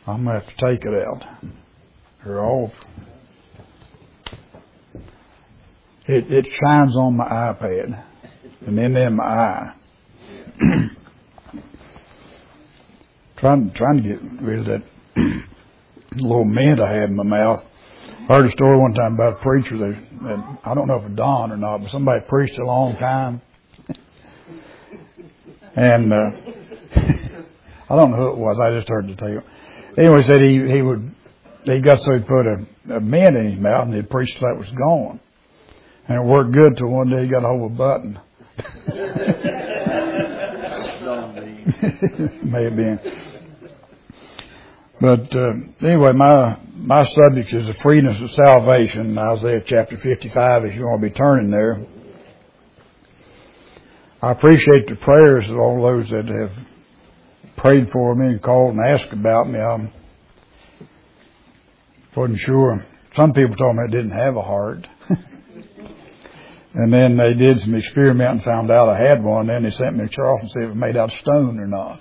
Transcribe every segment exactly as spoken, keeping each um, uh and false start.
I'm going to have to take it out. They're off. It, it shines on my iPad and then in my eye. trying, trying to get rid of that little mint I had in my mouth. I heard a story one time about a preacher that, that I don't know if it's Don or not, but somebody preached a long time. And uh, I don't know who it was. I just heard the tale. Anyway, he said he, he would, he got so he put a, a mint in his mouth and he preached till that was gone. And it worked good till one day he got a hold of a button. May have been. But uh, anyway, my my subject is the freeness of salvation, Isaiah chapter fifty-five, if you want to be turning there. I appreciate the prayers of all those that have prayed for me and called and asked about me. I wasn't sure. Some people told me I didn't have a heart. And then they did some experiment and found out I had one. Then they sent me to Charleston and see if it was made out of stone or not.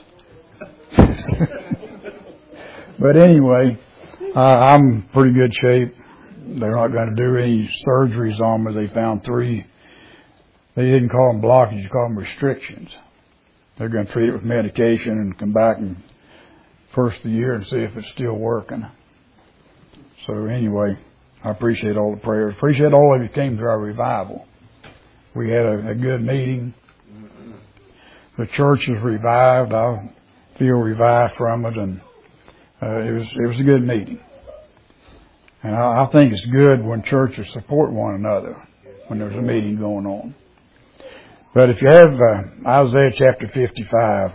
But anyway, uh, I'm in pretty good shape. They're not going to do any surgeries on me. They found three. They didn't call them blockages, you call them restrictions. They're going to treat it with medication and come back in first of the year and see if it's still working. So anyway, I appreciate all the prayers. Appreciate all of you came to our revival. We had a, a good meeting. The church is revived. I feel revived from it, and uh, it was it was a good meeting. And I, I think it's good when churches support one another when there's a meeting going on. But if you have uh, Isaiah chapter fifty-five,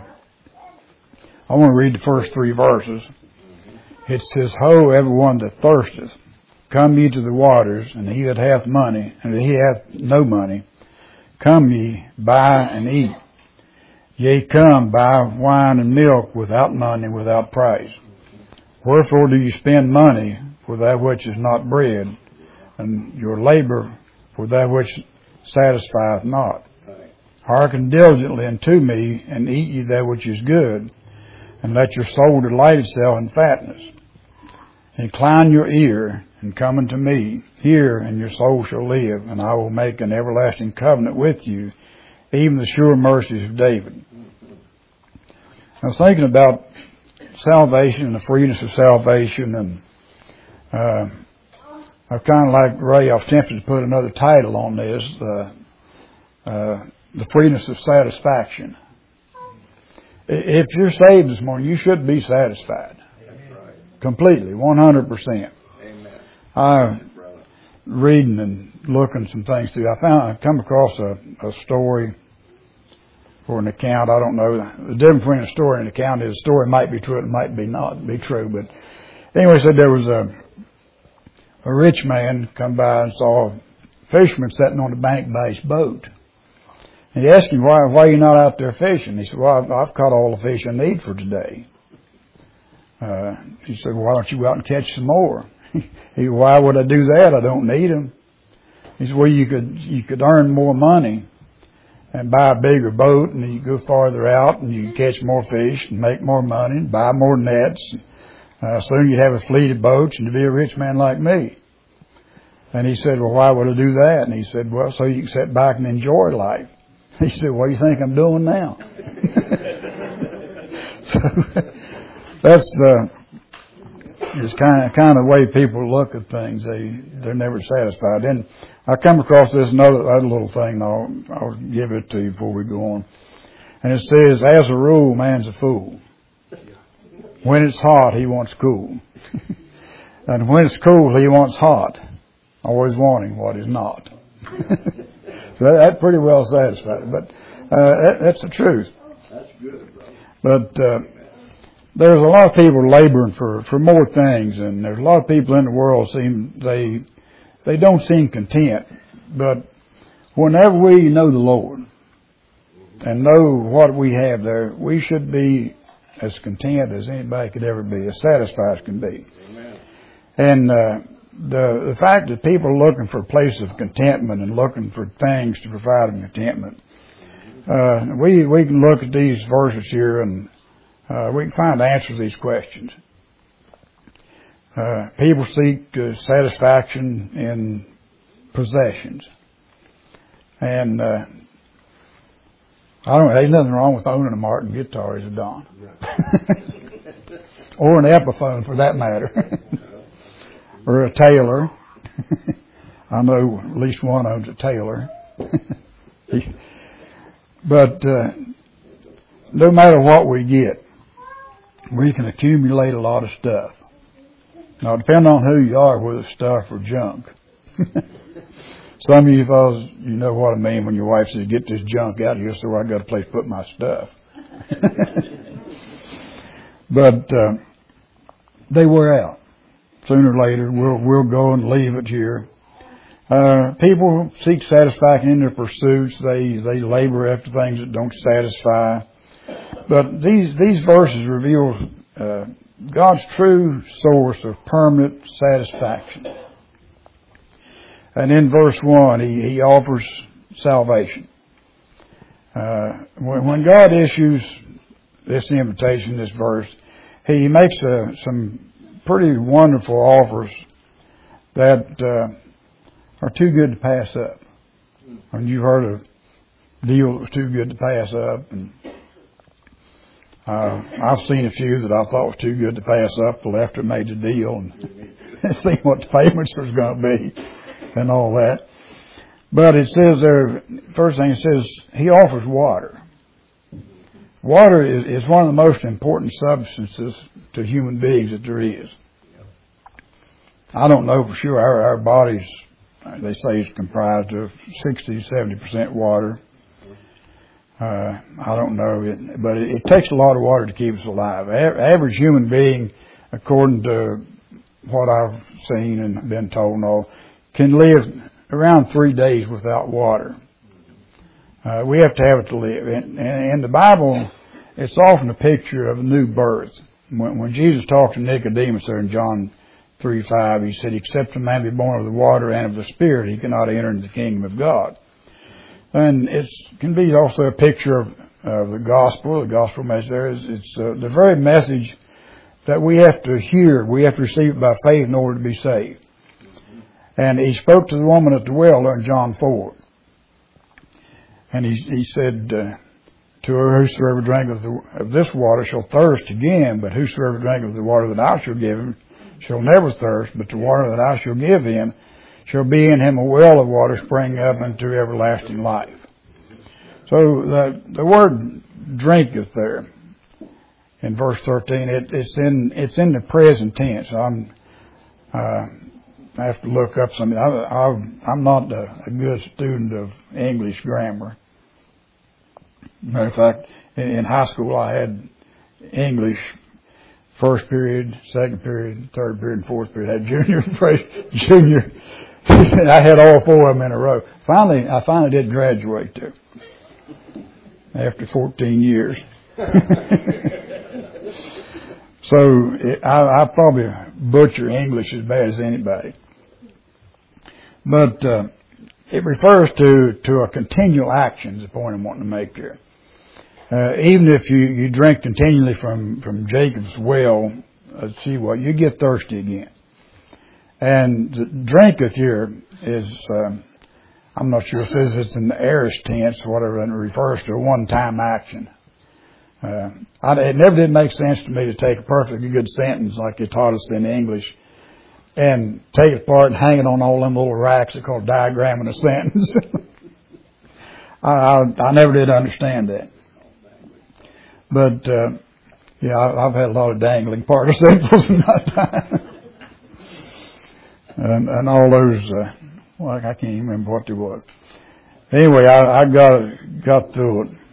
I want to read the first three verses. It says, "Ho, everyone that thirsteth, come ye to the waters, and he that hath money, and he hath no money, come ye, buy and eat. Yea, come, buy wine and milk without money, without price. Wherefore do you spend money for that which is not bread, and your labor for that which satisfieth not? Hearken diligently unto me, and eat ye that which is good, and let your soul delight itself in fatness. Incline your ear, and come unto me. Hear, and your soul shall live, and I will make an everlasting covenant with you, even the sure mercies of David." I was thinking about salvation and the freeness of salvation, and uh, I kind of like Ray, I was tempted to put another title on this, uh, uh, the freeness of satisfaction. If you're saved this morning, you should be satisfied. Completely, one hundred percent. I reading and looking some things through. I found I come across a, a story or an account. I don't know the difference between a story and an account. Is a story might be true, it might be not be true. But anyway, said there was a a rich man come by and saw a fisherman sitting on the bank by his boat. And he asked him, "Why why are you not out there fishing?" He said, "Well, I've, I've caught all the fish I need for today." Uh, he said, "Well, why don't you go out and catch some more?" He said, "Why would I do that? I don't need them." He said, "Well, you could you could earn more money and buy a bigger boat, and you go farther out, and you catch more fish and make more money and buy more nets. Uh, soon you'd have a fleet of boats, and you'd be a rich man like me." And he said, "Well, why would I do that?" And he said, "Well, so you can sit back and enjoy life." He said, "What do you think I'm doing now?" So that's uh, is kind of kind of the way people look at things. They they're never satisfied. And I come across this another other little thing. I'll I'll give it to you before we go on. And it says, "As a rule, man's a fool. When it's hot, he wants cool, and when it's cool, he wants hot. Always wanting what is not." So that, that pretty well satisfied. But uh, that, that's the truth. That's good, brother. But uh, there's a lot of people laboring for, for more things, and there's a lot of people in the world seem they they don't seem content. But whenever we know the Lord and know what we have there, we should be as content as anybody could ever be, as satisfied as can be. Amen. And uh, the the fact that people are looking for a place of contentment and looking for things to provide them contentment, uh, we we can look at these verses here and uh, we can find the answers to these questions. Uh, people seek uh, satisfaction in possessions. And uh, I don't know, there's nothing wrong with owning a Martin guitar, is it, Don? Or an Epiphone, for that matter. Or a Taylor. I know at least one owns a Taylor. But uh, no matter what we get, we can accumulate a lot of stuff. Now, depending on who you are, whether it's stuff or junk. Some of you fellas, you know what I mean when your wife says, get this junk out of here so I got a place to put my stuff. But uh, they wear out. Sooner or later, we'll, we'll go and leave it here. Uh, people seek satisfaction in their pursuits. They, they labor after things that don't satisfy. But these, these verses reveal uh, God's true source of permanent satisfaction. And in verse one, he, he offers salvation. Uh, when, when God issues this invitation, this verse, he makes uh, some pretty wonderful offers that uh, are too good to pass up. And you've heard of a deal that was too good to pass up. And uh, I've seen a few that I thought was too good to pass up till after I made the deal and see what the payments was going to be and all that. But it says there, first thing it says, he offers water. Water is, is one of the most important substances to human beings that there is. I don't know for sure. Our, our bodies, they say, is comprised of sixty to seventy percent water. Uh, I don't know, it, but it, it takes a lot of water to keep us alive. A- average human being, according to what I've seen and been told and all, can live around three days without water. Uh, we have to have it to live. And in the Bible, it's often a picture of a new birth. When, when Jesus talked to Nicodemus there in John three five, he said, except a man be born of the water and of the Spirit, he cannot enter into the kingdom of God. And it can be also a picture of, of the gospel. The gospel message there is it's uh, the very message that we have to hear. We have to receive it by faith in order to be saved. And he spoke to the woman at the well there in John four. And he, he said uh, to her, whosoever drinketh of, of this water shall thirst again, but whosoever drinketh of the water that I shall give him shall never thirst, but the water that I shall give him shall be in him a well of water springing up into everlasting life. So the, the word drinketh there in verse thirteen, it, it's in it's in the present tense. I'm uh, I have to look up something. I, I, I'm not a, a good student of English grammar. Matter of fact, in, in high school I had English first period, second period, third period, and fourth period. I had junior, junior. I had all four of them in a row. Finally, I finally did graduate too. After fourteen years. So it, I, I probably butcher English as bad as anybody. But uh, it refers to, to a continual action is the point I'm wanting to make here. Uh, even if you, you drink continually from, from Jacob's well, let's see what, you get thirsty again. And the drinketh here is, um, I'm not sure if it says it's in the aorist tense or whatever, and it refers to a one-time action. Uh, I, it never did make sense to me to take a perfectly good sentence like they taught us in English and take it apart and hang it on all them little racks that called diagramming a sentence. I, I, I never did understand that. But, uh, yeah, I, I've had a lot of dangling participles in my time. and, and all those, uh, well, I can't even remember what they was. Anyway, I, I got, got through it.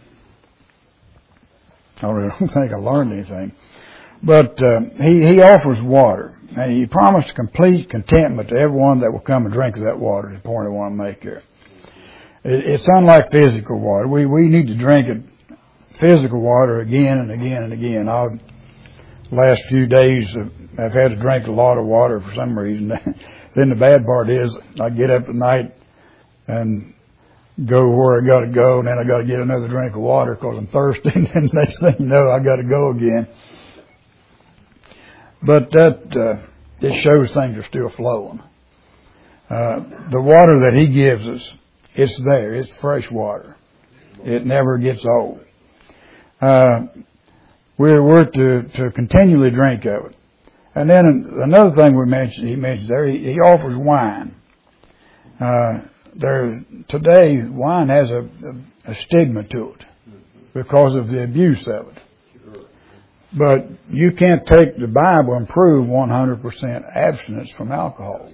I really don't think I learned anything. But uh, he, he offers water. And he promised complete contentment to everyone that will come and drink of that water, is the point I want to make here. It, it's unlike physical water. We we need to drink it, physical water again and again and again. I've, the last few days, I've had to drink a lot of water for some reason. Then the bad part is I get up at night and go where I got to go, and then I got to get another drink of water because I'm thirsty, and then next thing you know, I got to go again. But that uh, it shows things are still flowing. Uh, the water that He gives us, it's there. It's fresh water. It never gets old. Uh, we're, we're to, to continually drink of it. And then another thing we mentioned, he mentioned there, he, he offers wine. Uh, there, today, wine has a, a, a stigma to it because of the abuse of it. But you can't take the Bible and prove one hundred percent abstinence from alcohol.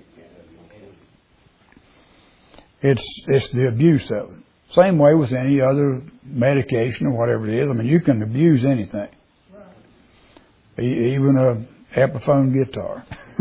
It's, it's the abuse of it. Same way with any other medication or whatever it is. I mean, you can abuse anything. Even a Epiphone guitar.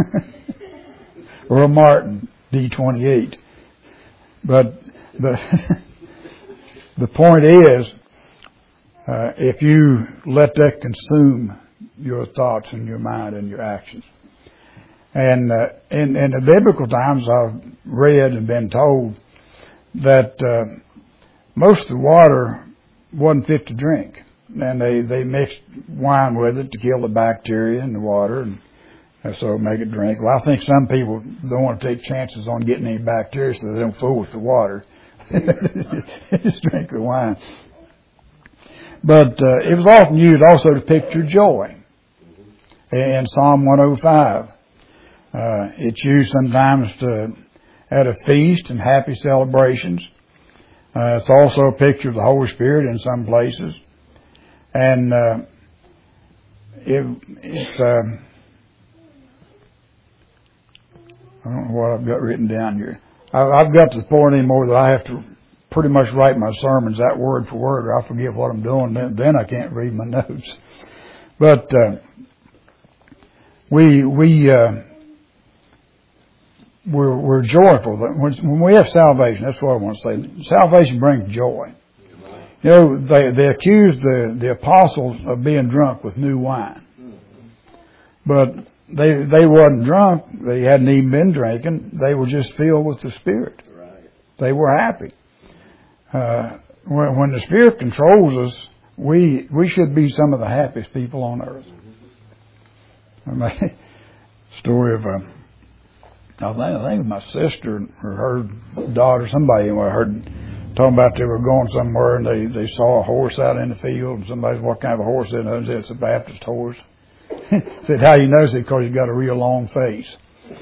Or a Martin D twenty-eight. But the, the point is, uh, if you let that consume your thoughts and your mind and your actions. And uh, in, in the biblical times, I've read and been told that uh, most of the water wasn't fit to drink. And they, they mixed wine with it to kill the bacteria in the water and so make it drink. Well, I think some people don't want to take chances on getting any bacteria so they don't fool with the water. Just drink the wine. But uh, it was often used also to picture joy. In Psalm one oh five, uh, it's used sometimes to, at a feast and happy celebrations. Uh, it's also a picture of the Holy Spirit in some places. And uh, it, it's, uh, I don't know what I've got written down here. I, I've got to the point anymore that I have to pretty much write my sermons that word for word, or I forget what I'm doing. Then, then I can't read my notes. But uh, we we uh, we're, we're joyful when, when we have salvation. That's what I want to say. Salvation brings joy. You know, they they accused the the apostles of being drunk with new wine, but they they wasn't drunk. They hadn't even been drinking. They were just filled with the Spirit. They were happy. Uh, when, when the Spirit controls us, we we should be some of the happiest people on earth. I mean, story of a, I think, I think my sister or her daughter, somebody I heard talking about they were going somewhere and they, they saw a horse out in the field and somebody said, what kind of a horse is it? And said, it's a Baptist horse. Said, how you know? Said, because he's got a real long face.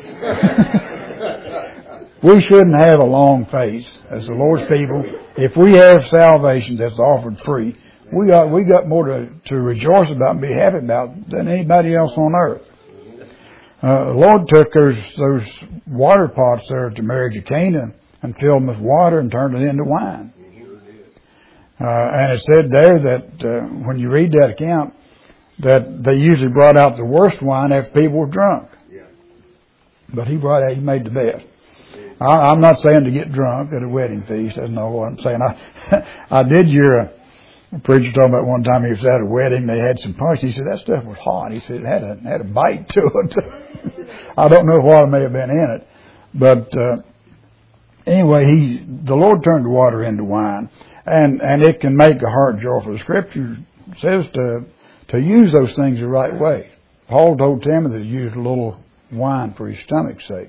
We shouldn't have a long face as the Lord's people. If we have salvation that's offered free, we got we got more to, to rejoice about and be happy about than anybody else on earth. Uh, the Lord took those those water pots there at the marriage of Cana and filled them with water and turned it into wine. Uh, and it said there that uh, when you read that account, that they usually brought out the worst wine after people were drunk. But he brought out, he made the best. I, I'm not saying to get drunk at a wedding feast. That's not what I'm saying. I, I did hear a, a preacher talking about one time he was at a wedding. They had some punch. He said that stuff was hot. He said it had a had a bite to it. I don't know what may have been in it, but uh, anyway, he the Lord turned the water into wine, and and it can make the heart joyful. The Scripture says to to use those things the right way. Paul told Timothy to use a little wine for his stomach's sake.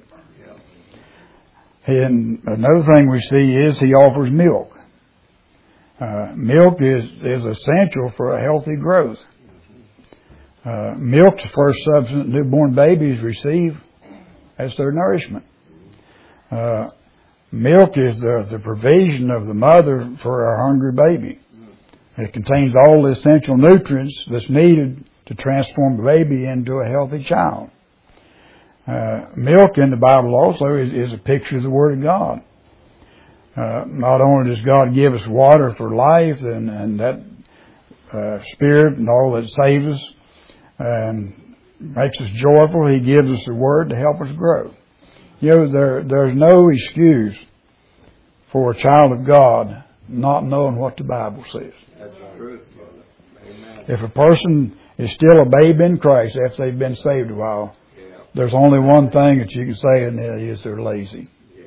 And another thing we see is he offers milk. Uh, milk is, is essential for a healthy growth. Uh, milk's the first substance newborn babies receive as their nourishment. Uh, milk is the, the provision of the mother for our hungry baby. It contains all the essential nutrients that's needed to transform the baby into a healthy child. Uh, milk in the Bible also is, is a picture of the Word of God. Uh, not only does God give us water for life and, and that uh, Spirit and all that saves us and makes us joyful, He gives us the Word to help us grow. You know, there there's no excuse for a child of God not knowing what the Bible says. That's true. If a person is still a babe in Christ after they've been saved a while, there's only one thing that you can say, and that is they're lazy.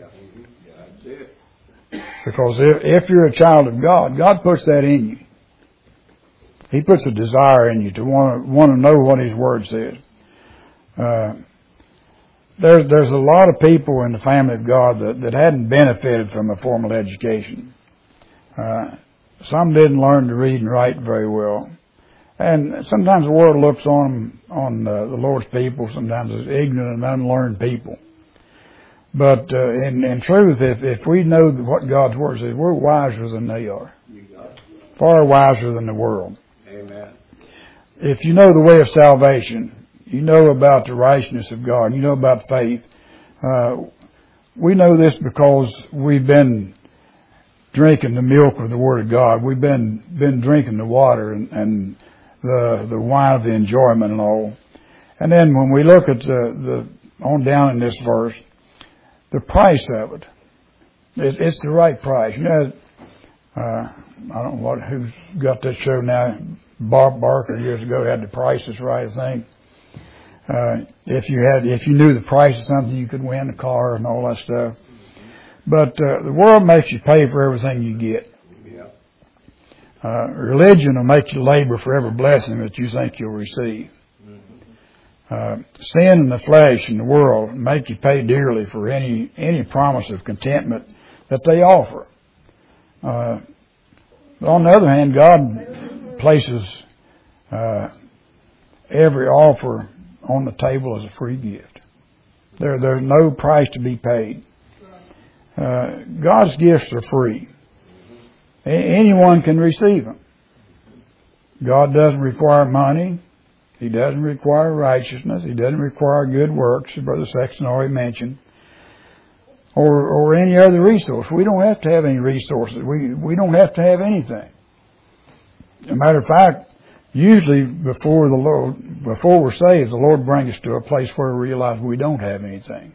Because if, if you're a child of God, God puts that in you. He puts a desire in you to want to want to know what His Word says. Uh, there's there's a lot of people in the family of God that, that hadn't benefited from a formal education. Uh, some didn't learn to read and write very well. And sometimes the world looks on on uh, the Lord's people, sometimes as ignorant and unlearned people. But uh, in, in truth, if, if we know what God's Word says, we're wiser than they are. Far wiser than the world. Amen. If you know the way of salvation, you know about the righteousness of God, you know about faith. Uh, we know this because we've been drinking the milk of the Word of God. We've been been drinking the water and, and the the wine of the enjoyment and all. And then when we look at the, the on down in this verse, the price of it, it it's the right price. You know, uh, I don't know what who's got that show now. Bob Barker years ago had The Price is Right, I think. Uh, if you had, if you knew the price of something, you could win a car and all that stuff. But uh, the world makes you pay for everything you get. Uh, religion will make you labor for every blessing that you think you'll receive. Uh, sin and the flesh and the world make you pay dearly for any any promise of contentment that they offer. Uh, on the other hand, God places uh, every offer on the table as a free gift. There, there's no price to be paid. Uh, God's gifts are free. A- anyone can receive them. God doesn't require money. He doesn't require righteousness. He doesn't require good works, as Brother Sexton already mentioned, or or any other resource. We don't have to have any resources. We we don't have to have anything. As a matter of fact, usually before the Lord, before we're saved, the Lord brings us to a place where we realize we don't have anything.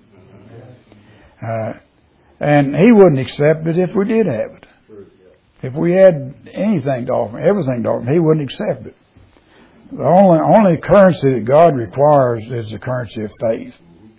Uh, and He wouldn't accept it if we did have it. If we had anything to offer, everything to offer, He wouldn't accept it. The only only currency that God requires is the currency of faith.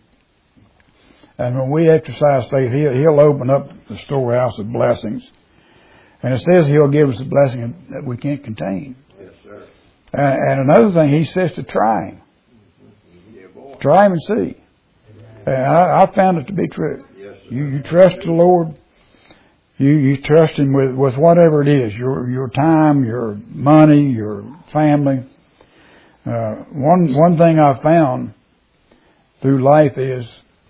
And when we exercise faith, He'll, he'll open up the storehouse of blessings. And it says He'll give us a blessing that we can't contain. Yes, sir. And, and another thing, He says to try Him. Yeah, boy. Try Him and see. And I, I found it to be true. Yes, sir. You, you trust the Lord. You, you trust Him with, with whatever it is, your your time, your money, your family. Uh, one one thing I've found through life is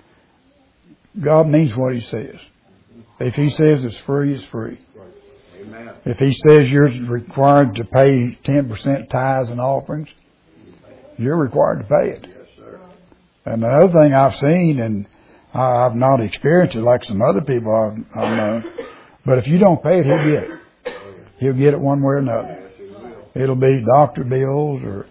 God means what He says. If He says it's free, it's free. Amen. If He says you're required to pay ten percent tithes and offerings, you're required to pay it. Yes, sir. And the other thing I've seen, and I've not experienced it like some other people I've, I've known, but if you don't pay it, He'll get it. He'll get it one way or another. It'll be doctor bills or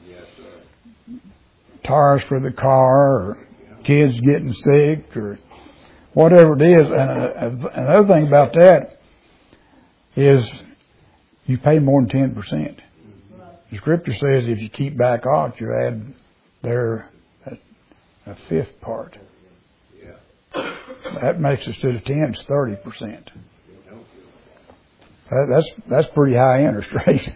tires for the car or kids getting sick or whatever it is. And another thing about that is you pay more than ten percent. The Scripture says if you keep back off, you add there a, a fifth part. That makes it to the ten, it's thirty percent. That, that's that's pretty high interest rate.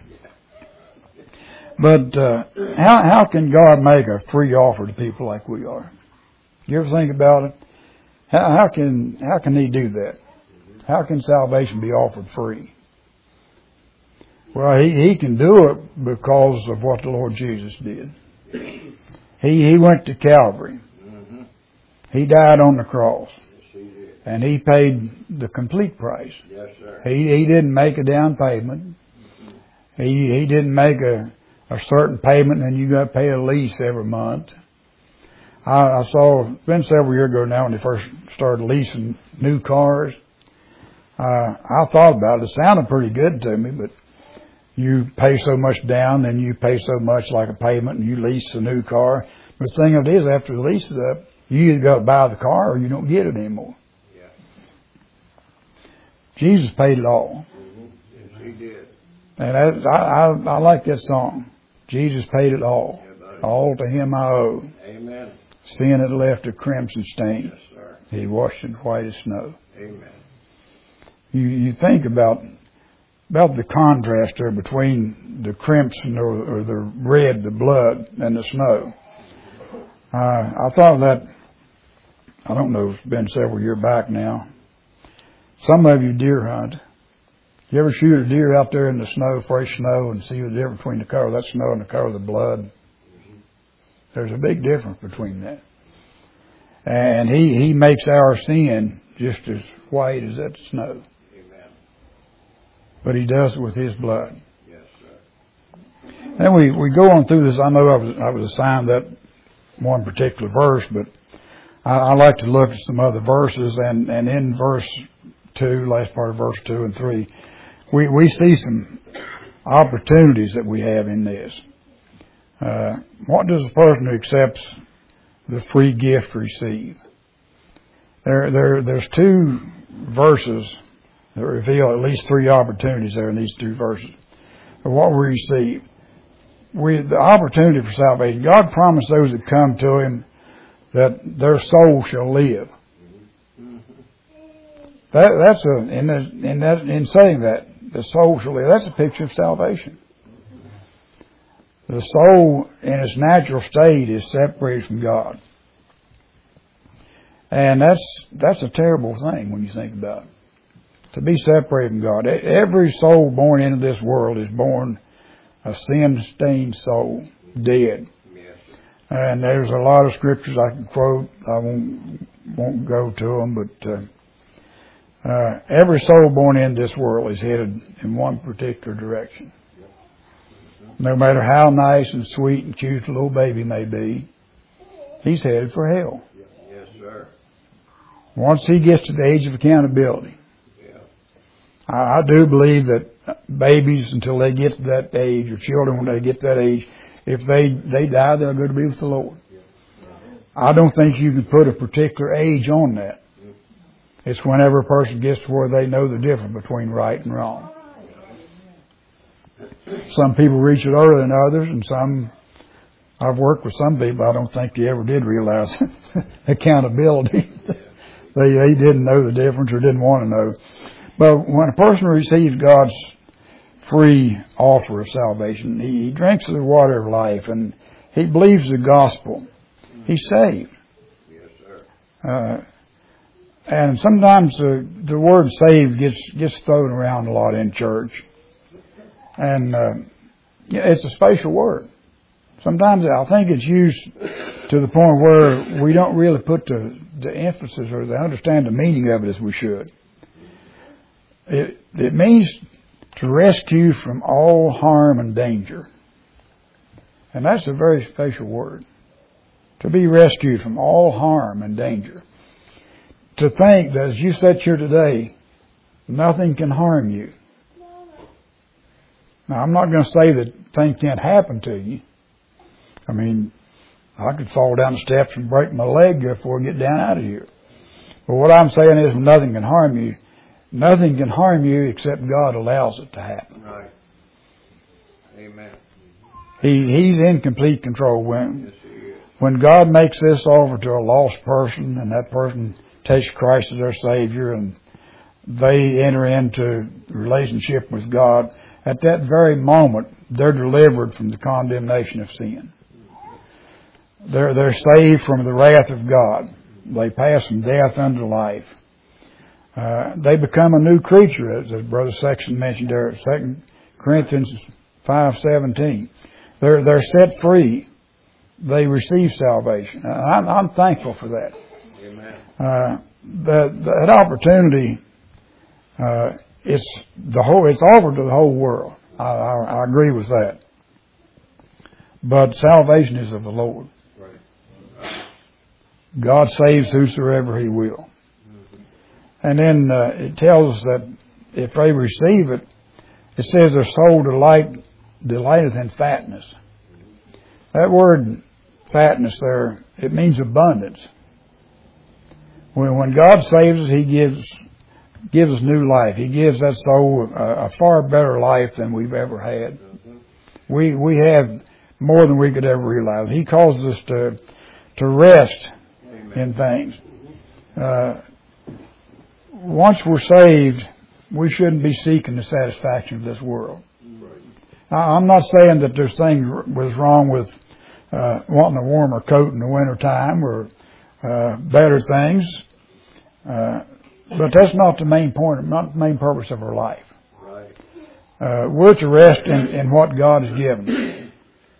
But uh, how how can God make a free offer to people like we are? You ever think about it? How, how can how can He do that? How can salvation be offered free? Well, He He can do it because of what the Lord Jesus did. He He went to Calvary. He died on the cross. And He paid the complete price. Yes, sir. He He didn't make a down payment. He He didn't make a, a certain payment and you got to pay a lease every month. I, I saw, it's been several years ago now when they first started leasing new cars. Uh, I thought about it. It sounded pretty good to me, but you pay so much down and you pay so much like a payment and you lease a new car. But the thing of it is, after the lease is up, you either got to buy the car or you don't get it anymore. Yeah. Jesus paid it all. Mm-hmm. Yes, He did. And that, I, I, I like that song. Jesus paid it all. Yeah, All to Him I owe. Amen. Sin had left a crimson stain. Yes, sir. He washed it white as snow. Amen. You you think about about the contrast there between the crimson or, or the red, the blood, and the snow. Uh, I thought of that I don't know, it's been several years back now. Some of you deer hunt. You ever shoot a deer out there in the snow, fresh snow, and see the difference between the color of that snow and the color of the blood? There's a big difference between that. And he, he makes our sin just as white as that snow. Amen. But he does it with his blood. Yes, sir. Then we, we go on through this. I know I was, I was assigned that one particular verse, but I, I like to look at some other verses. And, and in verse two, last part of verse two and three, we, we see some opportunities that we have in this. Uh, what does a person who accepts the free gift receive? There, there, there's two verses that reveal at least three opportunities there in these two verses of what we receive. We, the opportunity for salvation. God promised those that come to Him that their soul shall live. That, that's a, in, the, in that, in saying that, the soul shall live. That's a picture of salvation. The soul in its natural state is separated from God. And that's that's a terrible thing when you think about it. To be separated from God. Every soul born into this world is born a sin-stained soul, dead. Yes. And there's a lot of scriptures I can quote. I won't won't go to them, but uh, uh, every soul born in this world is headed in one particular direction. No matter how nice and sweet and cute a little baby may be, he's headed for hell. Yes, sir. Once he gets to the age of accountability. Yeah. I, I do believe that babies, until they get to that age, or children when they get to that age, if they, they die, they're going to be with the Lord. I don't think you can put a particular age on that. It's whenever a person gets to where they know the difference between right and wrong. Some people reach it earlier than others, and some, I've worked with some people, I don't think they ever did realize accountability. they, they didn't know the difference or didn't want to know. But when a person receives God's free offer of salvation, he, he drinks of the water of life and he believes the gospel, he's saved. Yes, sir. Uh, and sometimes the, the word saved gets, gets thrown around a lot in church. And uh, yeah, it's a special word. Sometimes I think it's used to the point where we don't really put the, the emphasis or the understand the meaning of it as we should. It, it means to rescue from all harm and danger. And that's a very special word. To be rescued from all harm and danger. To think that as you sit here today, nothing can harm you. Now, I'm not going to say that things can't happen to you. I mean, I could fall down the steps and break my leg before I get down out of here. But what I'm saying is nothing can harm you. Nothing can harm you except God allows it to happen. Right. Amen. He, he's in complete control. When, Yes, he is. when God makes this offer to a lost person and that person takes Christ as their Savior and they enter into relationship with God, at that very moment, they're delivered from the condemnation of sin. They're, they're saved from the wrath of God. They pass from death unto life. Uh, they become a new creature, as, as Brother Sexton mentioned there at Second Corinthians five seventeen. They're, they're set free. They receive salvation. And I'm, I'm thankful for that. Amen. Uh, that, that opportunity, uh, it's the whole, it's offered to the whole world. I, I, I agree with that. But salvation is of the Lord. Right. God saves whosoever He will. And then uh, it tells us that if they receive it, it says their soul delight, delighteth in fatness. That word fatness there, it means abundance. When, when God saves us, He gives gives us new life. He gives that soul a, a far better life than we've ever had. We we have more than we could ever realize. He causes us to to rest Amen. in things. Uh, once we're saved, we shouldn't be seeking the satisfaction of this world. Right. I'm not saying that there's things was wrong with uh, wanting a warmer coat in the wintertime or uh, better things. Uh, but that's not the main point, not the main purpose of our life. Right. Uh, we're to rest in, in what God has given.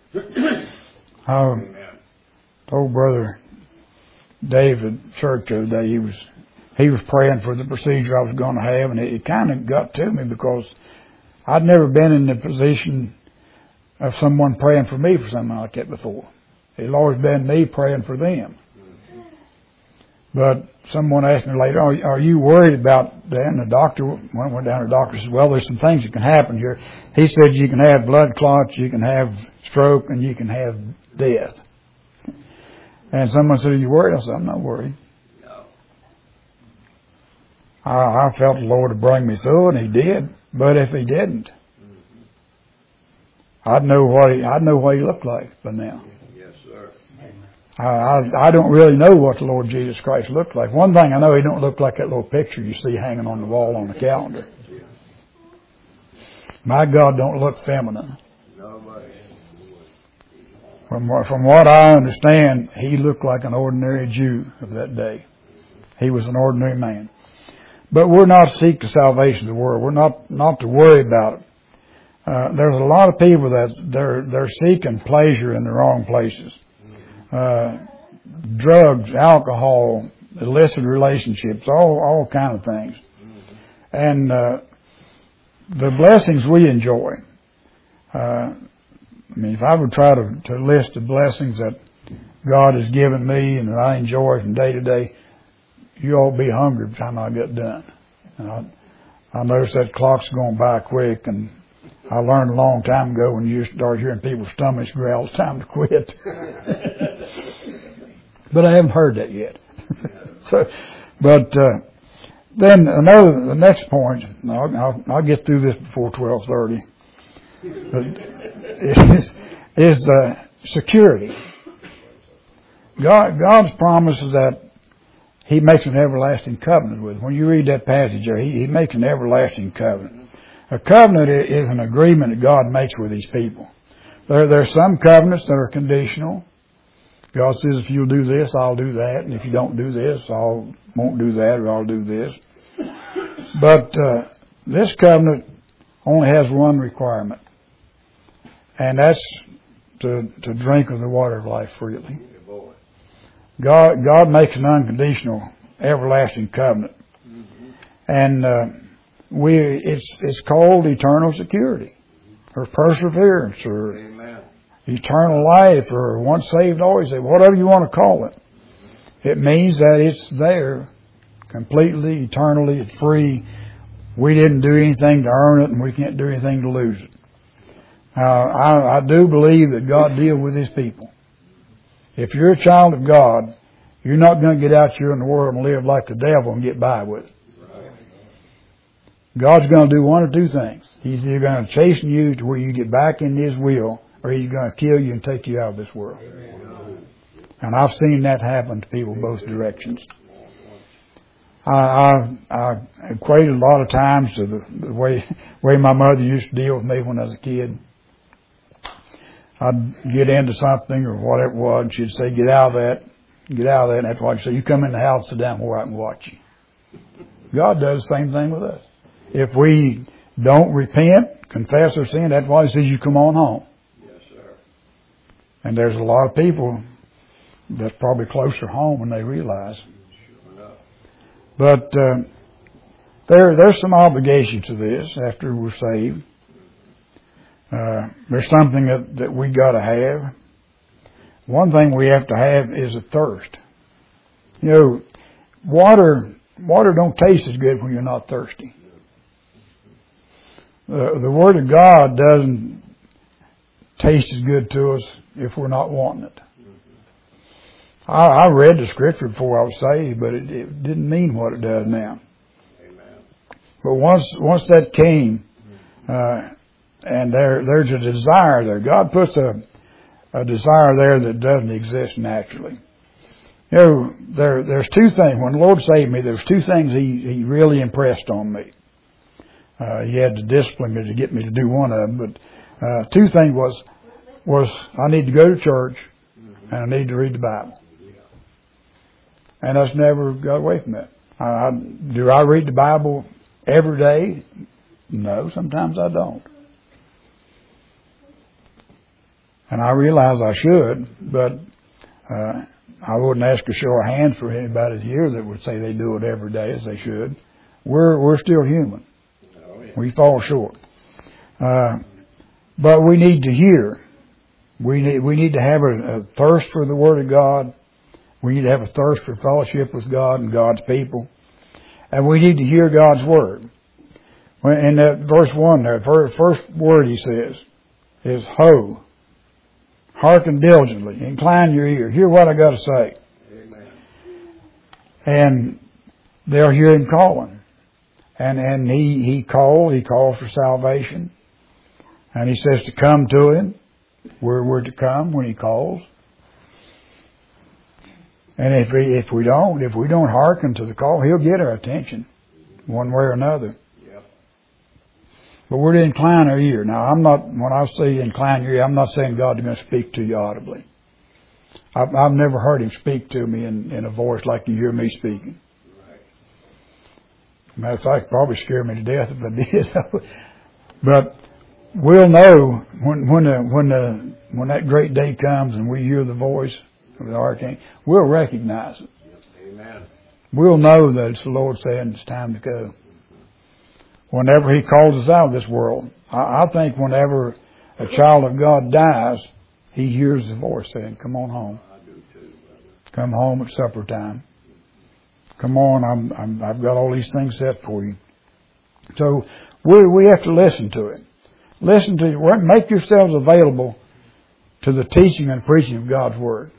I told Brother David Church the other day, he was he was praying for the procedure I was going to have, and it, it kind of got to me because I'd never been in the position of someone praying for me for something like that before. It's always been me praying for them. But someone asked me later, are, are you worried about that? And the doctor, when I went down to the doctor, said, well, there's some things that can happen here. He said you can have blood clots, you can have stroke, and you can have death. And someone said, are you worried? I said, I'm not worried. No. I, I felt the Lord would bring me through, and He did. But if He didn't, Mm-hmm. I'd know what He, I'd know what He looked like by now. Yes, sir. I, I, I don't really know what the Lord Jesus Christ looked like. One thing I know, He don't look like that little picture you see hanging on the wall on the calendar. My God don't look feminine. Nobody. From, from what I understand, He looked like an ordinary Jew of that day. He was an ordinary man. But we're not to seek the salvation of the world. We're not, not to worry about it. Uh, there's a lot of people that they're, they're seeking pleasure in the wrong places. Uh, drugs, alcohol, illicit relationships, all, all kind of things. And, uh, the blessings we enjoy, uh, I mean, if I would try to, to list the blessings that God has given me and that I enjoy from day to day, you all be hungry by the time I get done. And I, I notice that clock's going by quick, and I learned a long time ago when you start hearing people's stomachs growl, it's time to quit. But I haven't heard that yet. so, but uh, then another, the next point, I'll, I'll, I'll get through this before twelve thirty. Is, is uh, security. God, God's promise is that He makes an everlasting covenant with. When you read that passage there, He, he makes an everlasting covenant. A covenant is an agreement that God makes with His people. There, there are some covenants that are conditional. God says, if you'll do this, I'll do that. And if you don't do this, I won't do that, or I'll do this. But uh, this covenant only has one requirement. And that's to, to drink of the water of life freely. God, God makes an unconditional, everlasting covenant. Mm-hmm. And uh, we, it's, it's called eternal security, or perseverance, or Amen. Eternal life, or once saved, always saved, whatever you want to call it. It means that it's there, completely, eternally, it's free. We didn't do anything to earn it, and we can't do anything to lose it. Now, I, I do believe that God deals with His people. If you're a child of God, you're not going to get out here in the world and live like the devil and get by with it. God's going to do one or two things. He's either going to chasten you to where you get back in His will, or He's going to kill you and take you out of this world. And I've seen that happen to people both directions. I, I, I equated a lot of times to the, the way, way my mother used to deal with me when I was a kid. I'd get into something or whatever it was, and she'd say, get out of that, get out of that. And that's why she'd say, you come in the house, sit down where I can watch you. God does the same thing with us. If we don't repent, confess our sin, that's why He says, you come on home. Yes, sir. And there's a lot of people that's probably closer home than they realize. Sure enough. But uh, there, there's some obligation to this after we're saved. Uh, there's something that, that we got to have. One thing we have to have is a thirst. You know, water water don't taste as good when you're not thirsty. Uh, the Word of God doesn't taste as good to us if we're not wanting it. I, I read the Scripture before I was saved, but it, it didn't mean what it does now. Amen. But once once that came, uh, and there there's a desire there. God puts a a desire there that doesn't exist naturally. You know, there there's two things. When the Lord saved me, there's two things He He really impressed on me. Uh, he had to discipline me to get me to do one of them, but uh, two things was was I need to go to church and I need to read the Bible. and us never got away from that. I, do I read the Bible every day? No, sometimes I don't. And I realize I should, but uh, I wouldn't ask a show of hands for anybody here that would say they do it every day as they should. We're we're still human. Oh, yeah. We fall short. Uh, but we need to hear. We need we need to have a, a thirst for the Word of God. We need to have a thirst for fellowship with God and God's people. And we need to hear God's Word. When, in that verse one there, the first word he says is ho. Hearken diligently. Incline your ear. Hear what I got to say. Amen. And they'll hear him calling. And and he, he called. He called for salvation. And he says to come to him. We're, we're to come when he calls. And if we, if we don't, if we don't hearken to the call, he'll get our attention one way or another. Yep. But we're to incline our ear. Now, I'm not, when I say incline your ear, I'm not saying God's going to speak to you audibly. I've, I've never heard him speak to me in, in a voice like you hear me speaking. Right. Matter of fact, it'd probably scare me to death if I did. But we'll know when, when the, when the, when that great day comes and we hear the voice of the archangel, we'll recognize it. Amen. We'll know that it's the Lord saying it's time to go. Whenever he calls us out of this world, I, I think whenever a child of God dies, he hears the voice saying, come on home. I do too, brother. Come home at supper time. Come on, I'm, I'm, I've got all these things set for you. So we, we have to listen to it. Listen to it. Make yourselves available to the teaching and preaching of God's Word.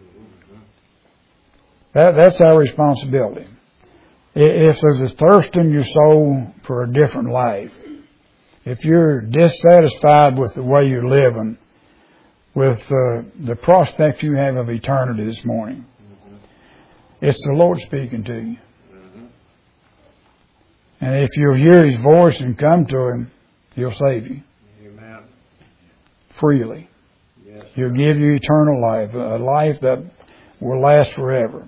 That, that's our responsibility. If there's a thirst in your soul for a different life, if you're dissatisfied with the way you're living, with uh, the prospect you have of eternity this morning, mm-hmm. it's the Lord speaking to you. Mm-hmm. And if you'll hear His voice and come to Him, He'll save you. Amen. Freely. Yes. He'll give you eternal life, a life that will last forever.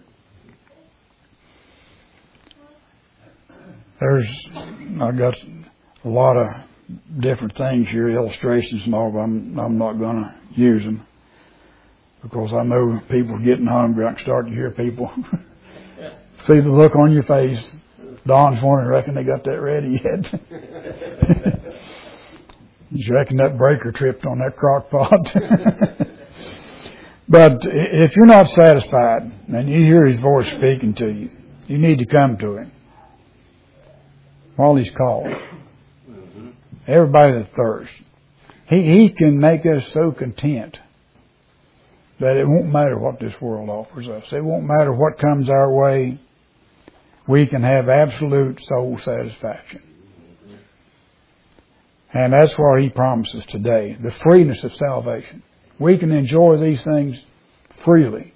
There's, I've got a lot of different things here, illustrations and all, but I'm, I'm not going to use them because I know people are getting hungry. I can start to hear people see the look on your face. Don's wondering, reckon they got that ready yet? You reckon that breaker tripped on that crock pot? But if you're not satisfied and you hear His voice speaking to you, you need to come to Him while He's called. Mm-hmm. Everybody that thirsts. He, he can make us so content that it won't matter what this world offers us. It won't matter what comes our way. We can have absolute soul satisfaction. Mm-hmm. And that's what He promises today. The freeness of salvation. We can enjoy these things freely.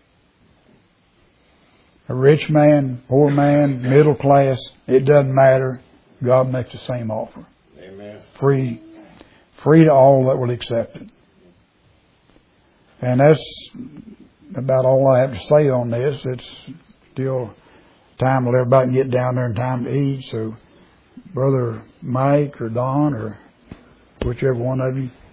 A rich man, poor man, middle class, it doesn't matter. God makes the same offer. Amen. Free. Free to all that will accept it. And that's about all I have to say on this. It's still time to let everybody get down there and time to eat. So Brother Mike or Don or whichever one of you